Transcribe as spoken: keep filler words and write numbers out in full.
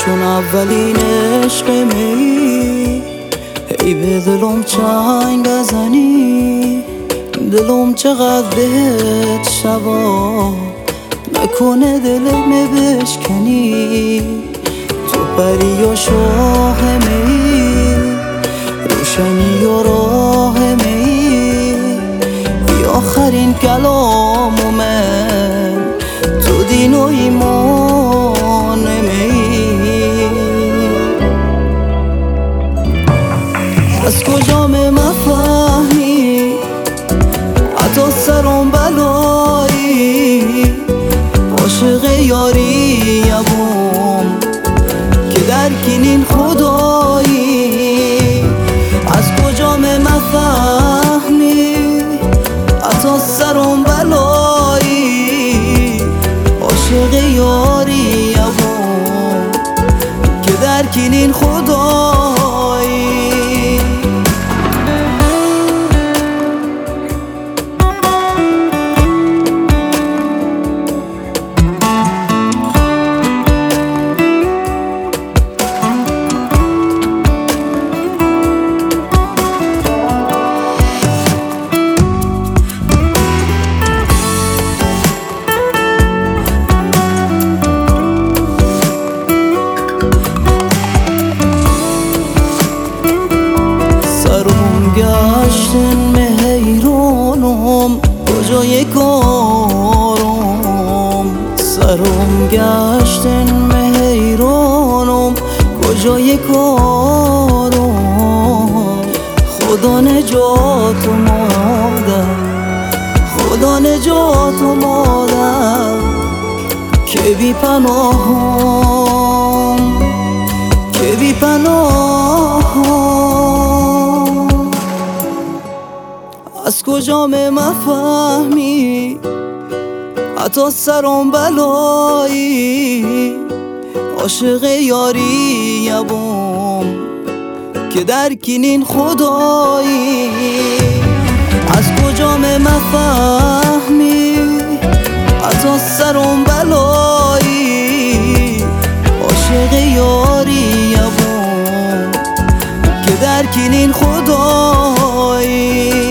چون اولین عشق می ای به دلم چنگ بزنی، دلم چقدر بهت شبا نکنه دلم بشکنی. تو پری و شاه می، روشنی و راه می، ای آخرین کلام من، تو دین و ایمان می. از کجا مفهمی حتی سرم بلایی، عاشق یاری یبوم که در کنین خدایی. از کجا مفهمی حتی سرم بلایی، عاشق یاری یبوم که در کنین خدایی. گشتن مهیرانم کجای کارم، سرم گشتن مهیرانم کجای کارم. خدا نجات مادر، خدا نجات مادر که بی پناهم، که بی پناهم. از کجا مفهمی حتی سرم بلایی، عاشق یاری یبوم که در کنین خدایی. از کجا مفهمی حتی سرم بلایی، عاشق یاری یبوم که در کنین خدایی.